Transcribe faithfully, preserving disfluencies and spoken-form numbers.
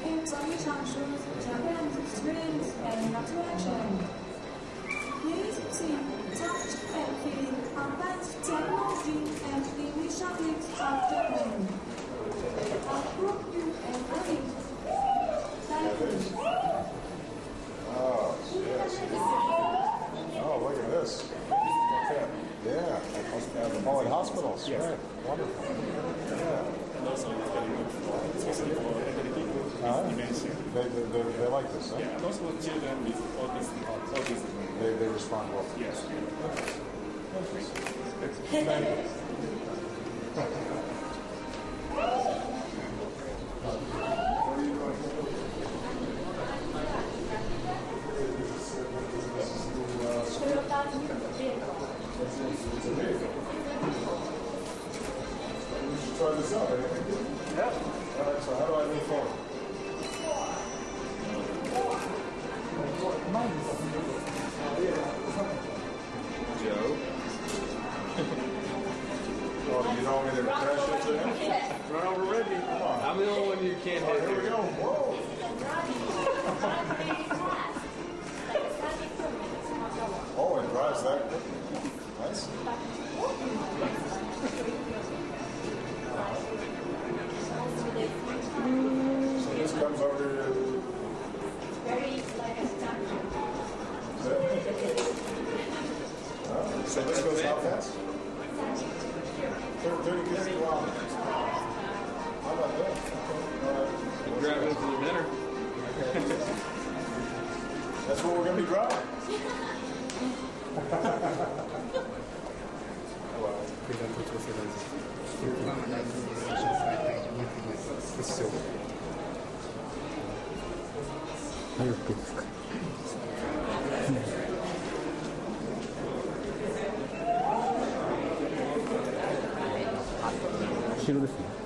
information shows Japan's strength and attraction. Please see, touch and feel advanced technology and initiatives of Japan. Approve you and addict. Thank you. Oh, yes. Oh, look at this. Yeah. Oh, in hospitals. Yes. Right. Wonderful. Yeah. And also, especially for elderly people with Uh-huh. dementia. They, they, they, they like this, huh? Yeah, and also children with autism. autism. They, they respond well. Yes. It's a vehicle. We should try this out. Anything good? Yeah. All right, so how do I move forward? Joe. Oh, you don't want me to crash into him? Run over Reggie. Come on. I'm the only one you can't Oh, hit. here we go. Whoa. Oh, it drives that quickly. Nice. So this comes over to... Very like a statue. Oh, so this goes how fast? Thir- thirty kilometers. How about that? All right. Driving for the dinner. That's what we're going to be driving. Cuidado que você vai dizer. O seu. Aí o que fica. 後ろですね。